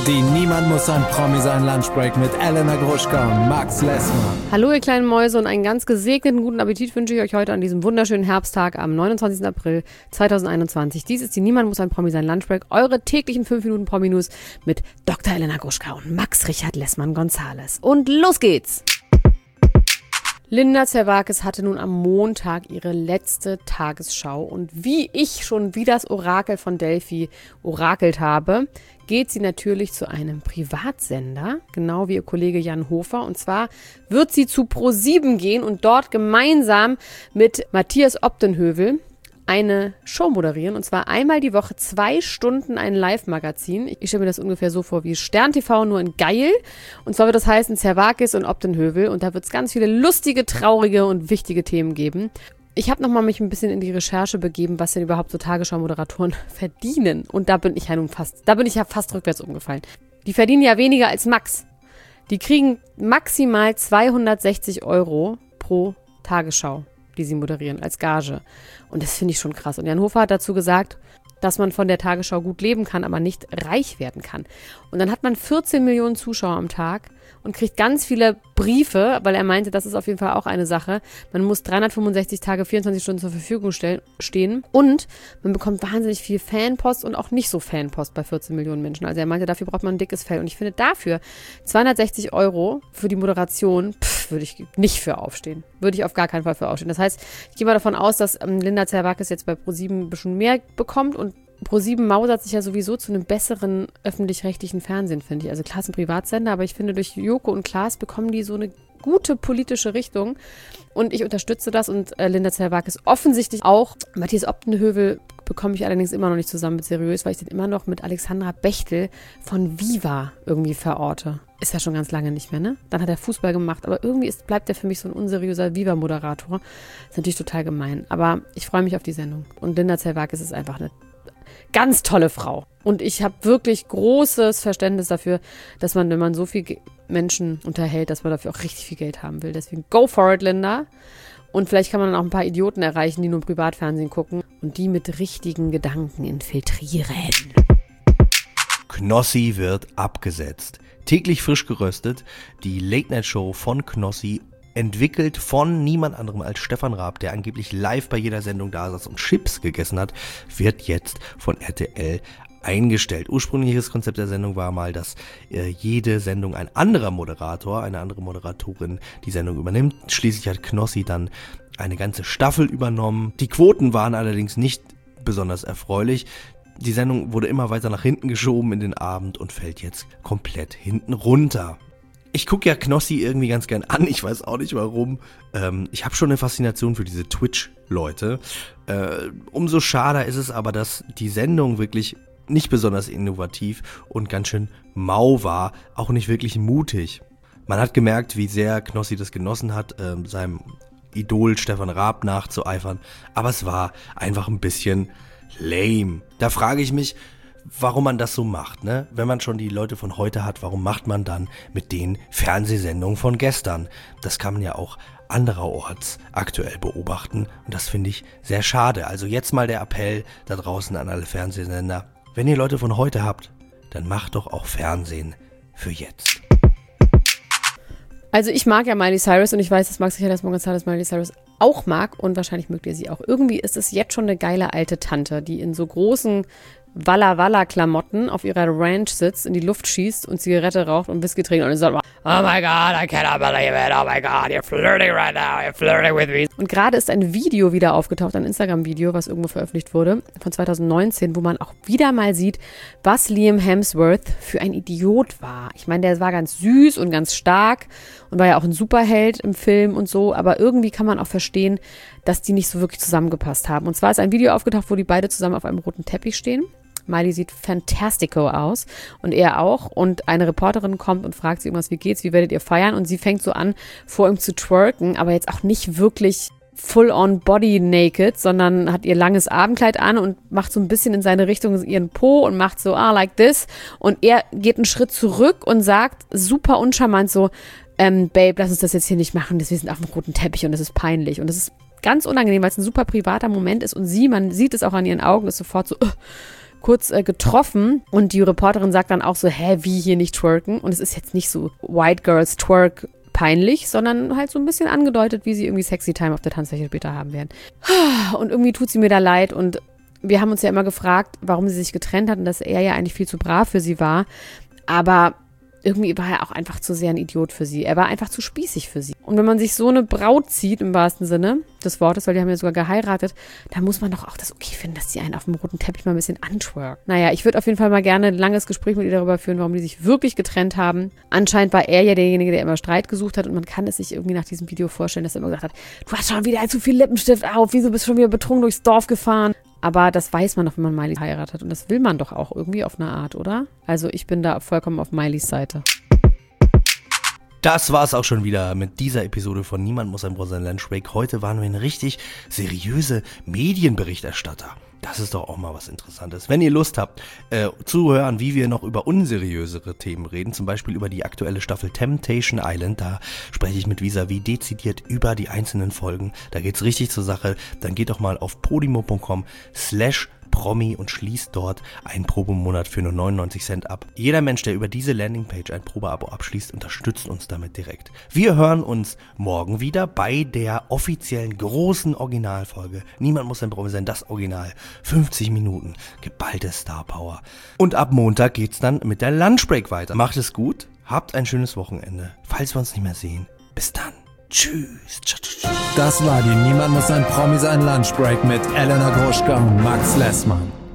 Die Niemand muss ein Promi sein Lunchbreak mit Elena Gruschka und Max Lessmann. Hallo ihr kleinen Mäuse und einen ganz gesegneten guten Appetit wünsche ich euch heute an diesem wunderschönen Herbsttag am 29. April 2021. Dies ist die Niemand muss ein Promi sein Lunchbreak, eure täglichen 5 Minuten Promi-News mit Dr. Elena Gruschka und Max Richard Lessmann-Gonzales. Und los geht's! Linda Zerwakis hatte nun am Montag ihre letzte Tagesschau und wie ich schon wie das Orakel von Delphi orakelt habe, geht sie natürlich zu einem Privatsender, genau wie ihr Kollege Jan Hofer. Und zwar wird sie zu ProSieben gehen und dort gemeinsam mit Matthias Opdenhövel eine Show moderieren, und zwar einmal die Woche 2 Stunden ein Live-Magazin. Ich stelle mir das ungefähr so vor wie Stern TV, nur in geil. Und zwar wird das heißen Zerwakis und Opdenhövel und da wird es ganz viele lustige, traurige und wichtige Themen geben. Ich habe nochmal mich ein bisschen in die Recherche begeben, was denn überhaupt so Tagesschau-Moderatoren verdienen. Und da bin ich ja fast rückwärts umgefallen. Die verdienen ja weniger als Max. Die kriegen maximal 260 € pro Tagesschau, die sie moderieren, als Gage. Und das finde ich schon krass. Und Jan Hofer hat dazu gesagt, dass man von der Tagesschau gut leben kann, aber nicht reich werden kann. Und dann hat man 14 Millionen Zuschauer am Tag und kriegt ganz viele Briefe, weil er meinte, das ist auf jeden Fall auch eine Sache. Man muss 365 Tage, 24 Stunden zur Verfügung stehen und man bekommt wahnsinnig viel Fanpost und auch nicht so Fanpost bei 14 Millionen Menschen. Also er meinte, dafür braucht man ein dickes Fell. Und ich finde dafür 260 € für die Moderation, würde ich nicht für aufstehen. Würde ich auf gar keinen Fall für aufstehen. Das heißt, ich gehe mal davon aus, dass Linda Zerwakis jetzt bei ProSieben ein bisschen mehr bekommt und ProSieben mausert sich ja sowieso zu einem besseren öffentlich-rechtlichen Fernsehen, finde ich. Also klar, es ist ein Privatsender, aber ich finde, durch Joko und Klaas bekommen die so eine gute politische Richtung und ich unterstütze das und Linda Zerwakis offensichtlich auch. Matthias Opdenhövel bekomme ich allerdings immer noch nicht zusammen mit seriös, weil ich den immer noch mit Alexandra Bechtel von Viva irgendwie verorte. Ist ja schon ganz lange nicht mehr, ne? Dann hat er Fußball gemacht, aber irgendwie bleibt er für mich so ein unseriöser Viva-Moderator. Ist natürlich total gemein, aber ich freue mich auf die Sendung. Und Linda Zerwakis ist einfach eine ganz tolle Frau. Und ich habe wirklich großes Verständnis dafür, dass man, wenn man so viel Menschen unterhält, dass man dafür auch richtig viel Geld haben will. Deswegen go for it, Linda. Und vielleicht kann man dann auch ein paar Idioten erreichen, die nur Privatfernsehen gucken und die mit richtigen Gedanken infiltrieren. Knossi wird abgesetzt. Täglich frisch geröstet. Die Late-Night-Show von Knossi, entwickelt von niemand anderem als Stefan Raab, der angeblich live bei jeder Sendung da saß und Chips gegessen hat, wird jetzt von RTL eingestellt. Ursprüngliches Konzept der Sendung war mal, dass jede Sendung ein anderer Moderator, eine andere Moderatorin die Sendung übernimmt. Schließlich hat Knossi dann eine ganze Staffel übernommen. Die Quoten waren allerdings nicht besonders erfreulich. Die Sendung wurde immer weiter nach hinten geschoben in den Abend und fällt jetzt komplett hinten runter. Ich gucke ja Knossi irgendwie ganz gern an, ich weiß auch nicht warum. Ich habe schon eine Faszination für diese Twitch-Leute. Umso schade ist es aber, dass die Sendung wirklich nicht besonders innovativ und ganz schön mau war, auch nicht wirklich mutig. Man hat gemerkt, wie sehr Knossi das genossen hat, seinem Idol Stefan Raab nachzueifern, aber es war einfach ein bisschen lame. Da frage ich mich, warum man das so macht, ne? Wenn man schon die Leute von heute hat, warum macht man dann mit den Fernsehsendungen von gestern? Das kann man ja auch andererorts aktuell beobachten und das finde ich sehr schade. Also jetzt mal der Appell da draußen an alle Fernsehsender. Wenn ihr Leute von heute habt, dann macht doch auch Fernsehen für jetzt. Also ich mag ja Miley Cyrus und ich weiß, dass Max Richard Lessmann-Gonzales Miley Cyrus auch mag und wahrscheinlich mögt ihr sie auch. Irgendwie ist es jetzt schon eine geile alte Tante, die in so großen Walla-Walla-Klamotten auf ihrer Ranch sitzt, in die Luft schießt und Zigarette raucht und Whisky trinkt und sagt, oh my God, I cannot believe it, oh my God, you're flirting right now, you're flirting with me. Und gerade ist ein Video wieder aufgetaucht, ein Instagram-Video, was irgendwo veröffentlicht wurde, von 2019, wo man auch wieder mal sieht, was Liam Hemsworth für ein Idiot war. Ich meine, der war ganz süß und ganz stark und war ja auch ein Superheld im Film und so, aber irgendwie kann man auch verstehen, dass die nicht so wirklich zusammengepasst haben. Und zwar ist ein Video aufgetaucht, wo die beide zusammen auf einem roten Teppich stehen. Miley sieht fantastico aus und er auch. Und eine Reporterin kommt und fragt sie irgendwas, wie geht's, wie werdet ihr feiern? Und sie fängt so an, vor ihm zu twerken, aber jetzt auch nicht wirklich full-on body naked, sondern hat ihr langes Abendkleid an und macht so ein bisschen in seine Richtung ihren Po und macht so, like this. Und er geht einen Schritt zurück und sagt super uncharmant so, Babe, lass uns das jetzt hier nicht machen, wir sind auf dem roten Teppich und das ist peinlich. Und das ist ganz unangenehm, weil es ein super privater Moment ist und man sieht es auch an ihren Augen, ist sofort so, kurz getroffen und die Reporterin sagt dann auch so, wie hier nicht twerken? Und es ist jetzt nicht so White Girls Twerk peinlich, sondern halt so ein bisschen angedeutet, wie sie irgendwie Sexy Time auf der Tanzfläche später haben werden. Und irgendwie tut sie mir da leid und wir haben uns ja immer gefragt, warum sie sich getrennt hat und dass er ja eigentlich viel zu brav für sie war, aber irgendwie war er auch einfach zu sehr ein Idiot für sie. Er war einfach zu spießig für sie. Und wenn man sich so eine Braut zieht, im wahrsten Sinne des Wortes, weil die haben ja sogar geheiratet, dann muss man doch auch das okay finden, dass sie einen auf dem roten Teppich mal ein bisschen antwerkt. Naja, ich würde auf jeden Fall mal gerne ein langes Gespräch mit ihr darüber führen, warum die sich wirklich getrennt haben. Anscheinend war er ja derjenige, der immer Streit gesucht hat und man kann es sich irgendwie nach diesem Video vorstellen, dass er immer gesagt hat, du hast schon wieder zu viel Lippenstift auf, wieso bist du schon wieder betrunken durchs Dorf gefahren? Aber das weiß man doch, wenn man Miley heiratet. Und das will man doch auch irgendwie auf eine Art, oder? Also ich bin da vollkommen auf Mileys Seite. Das war's auch schon wieder mit dieser Episode von Niemand muss ein Brot sein Lunchbreak. Heute waren wir eine richtig seriöse Medienberichterstatter. Das ist doch auch mal was Interessantes. Wenn ihr Lust habt, zu hören, wie wir noch über unseriösere Themen reden, zum Beispiel über die aktuelle Staffel Temptation Island, da spreche ich mit Visavi dezidiert über die einzelnen Folgen. Da geht's richtig zur Sache. Dann geht doch mal auf podimo.com/Promi und schließt dort einen Probemonat für nur 99 Cent ab. Jeder Mensch, der über diese Landingpage ein Probeabo abschließt, unterstützt uns damit direkt. Wir hören uns morgen wieder bei der offiziellen großen Originalfolge. Niemand muss ein Promi sein, das Original. 50 Minuten, geballte Star Power. Und ab Montag geht's dann mit der Lunchbreak weiter. Macht es gut, habt ein schönes Wochenende. Falls wir uns nicht mehr sehen, bis dann. Tschüss. Das war die Niemand muss ein Promi sein Lunchbreak mit Elena Gruschka und Max Lessmann.